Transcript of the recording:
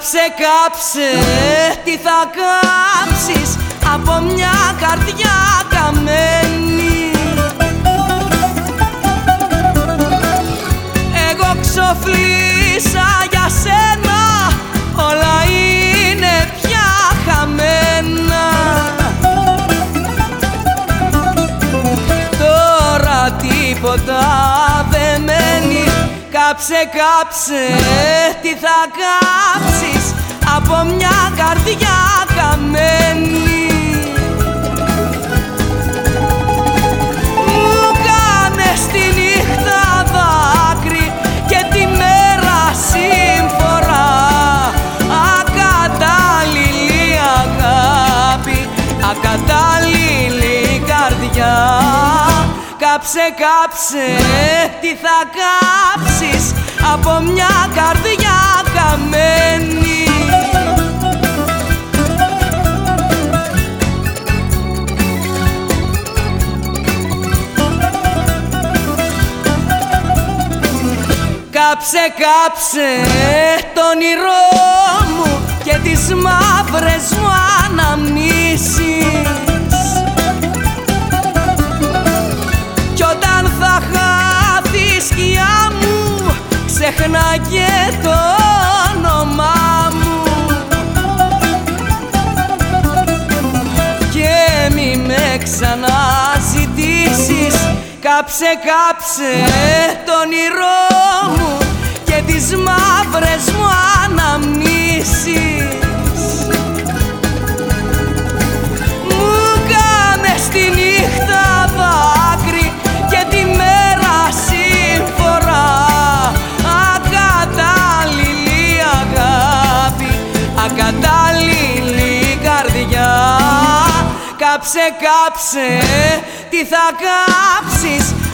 Κάψε, κάψε, τι θα κάψεις από μια καρδιά καμένη. Εγώ ξοφλήσα για σένα, όλα είναι πια χαμένα. Τώρα τίποτα δεν μένει. Κάψε, κάψε, τι θα κάψεις από μια καρδιά καμένη. Μου κάνες τη νύχτα δάκρυ και τη μέρα σύμφορα. Ακατάλληλη αγάπη, ακατάλληλη καρδιά. Κάψε, κάψε, τι θα κάψεις από μια καρδιά καμένη. Κάψε, κάψε το όνειρό μου και τις μαύρες μου αναμνήσεις. Κι όταν θα χάθει η σκιά μου, ξεχνά και το όνομά μου. Και μη με ξαναζητήσεις. Κάψε, κάψε το όνειρό μου και τις μαύρες μου αναμνήσεις. Μου κάνες τη νύχτα δάκρυ και τη μέρα σύμφορα. Ακατάλληλη αγάπη, ακατάλληλη καρδιά. Κάψε, κάψε, τι θα κάψεις